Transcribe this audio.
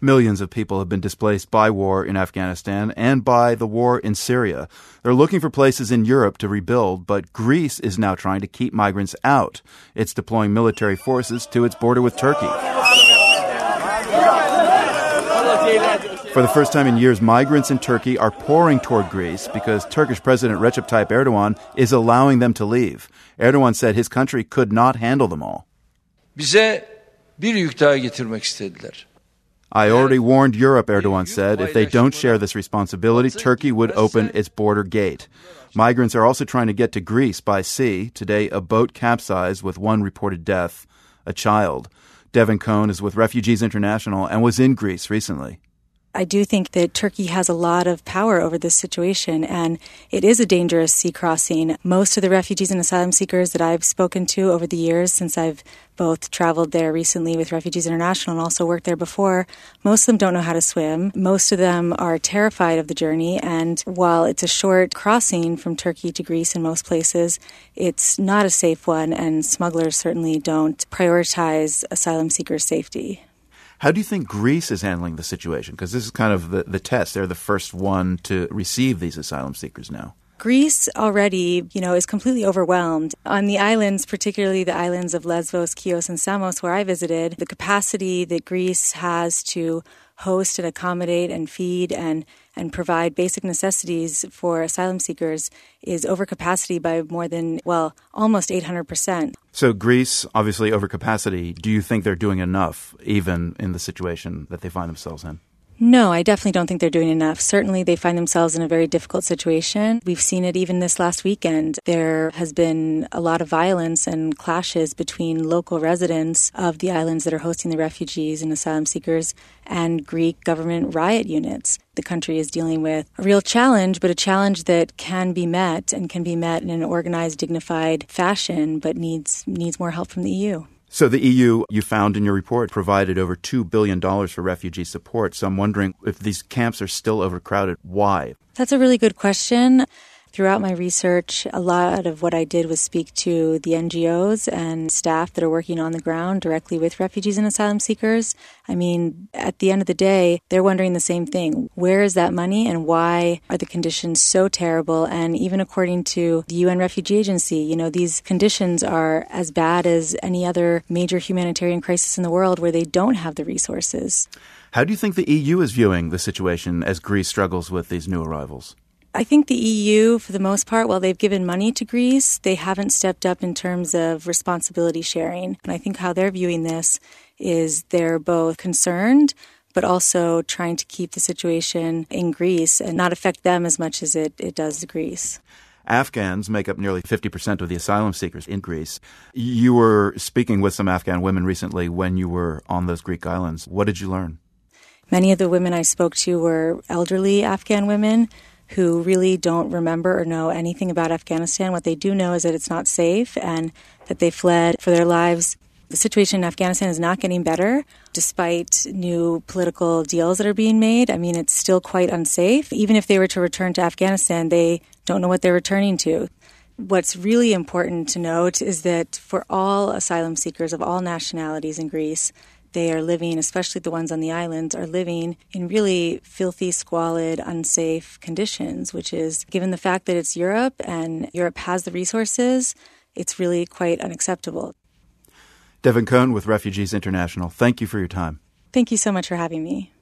Millions of people have been displaced by war in Afghanistan and by the war in Syria. They're looking for places in Europe to rebuild, but Greece is now trying to keep migrants out. It's deploying military forces to its border with Turkey. For the first time in years, migrants in Turkey are pouring toward Greece because Turkish President Recep Tayyip Erdogan is allowing them to leave. Erdogan said his country could not handle them all. Bize bir yük daha getirmek istediler. I already warned Europe, Erdogan said. If they don't share this responsibility, Turkey would open its border gate. Migrants are also trying to get to Greece by sea. Today, a boat capsized with one reported death, a child. Devin Cohn is with Refugees International and was in Greece recently. I do think that Turkey has a lot of power over this situation, and it is a dangerous sea crossing. Most of the refugees and asylum seekers that I've spoken to over the years, since I've both traveled there recently with Refugees International and also worked there before, most of them don't know how to swim. Most of them are terrified of the journey, and while it's a short crossing from Turkey to Greece in most places, it's not a safe one, and smugglers certainly don't prioritize asylum seekers' safety. How do you think Greece is handling the situation? Because this is kind of the test. They're the first one to receive these asylum seekers now. Greece already, is completely overwhelmed. On the islands, particularly the islands of Lesbos, Chios, and Samos, where I visited, the capacity that Greece has to host and accommodate and feed and provide basic necessities for asylum seekers is overcapacity by more than, almost 800%. So Greece, obviously overcapacity. Do you think they're doing enough, even in the situation that they find themselves in? No, I definitely don't think they're doing enough. Certainly, they find themselves in a very difficult situation. We've seen it even this last weekend. There has been a lot of violence and clashes between local residents of the islands that are hosting the refugees and asylum seekers and Greek government riot units. The country is dealing with a real challenge, but a challenge that can be met and can be met in an organized, dignified fashion, but needs more help from the EU. So the EU, you found in your report, provided over $2 billion for refugee support. So I'm wondering if these camps are still overcrowded, why? That's a really good question. Throughout my research, a lot of what I did was speak to the NGOs and staff that are working on the ground directly with refugees and asylum seekers. I mean, at the end of the day, they're wondering the same thing. Where is that money and why are the conditions so terrible? And even according to the UN Refugee Agency, these conditions are as bad as any other major humanitarian crisis in the world where they don't have the resources. How do you think the EU is viewing the situation as Greece struggles with these new arrivals? I think the EU, for the most part, while they've given money to Greece, they haven't stepped up in terms of responsibility sharing. And I think how they're viewing this is they're both concerned, but also trying to keep the situation in Greece and not affect them as much as it does Greece. Afghans make up nearly 50% of the asylum seekers in Greece. You were speaking with some Afghan women recently when you were on those Greek islands. What did you learn? Many of the women I spoke to were elderly Afghan women who really don't remember or know anything about Afghanistan. What they do know is that it's not safe and that they fled for their lives. The situation in Afghanistan is not getting better, despite new political deals that are being made. I mean, it's still quite unsafe. Even if they were to return to Afghanistan, they don't know what they're returning to. What's really important to note is that for all asylum seekers of all nationalities in Greece, they are living, especially the ones on the islands, are living in really filthy, squalid, unsafe conditions, which is, given the fact that it's Europe and Europe has the resources, it's really quite unacceptable. Devin Cohn with Refugees International, thank you for your time. Thank you so much for having me.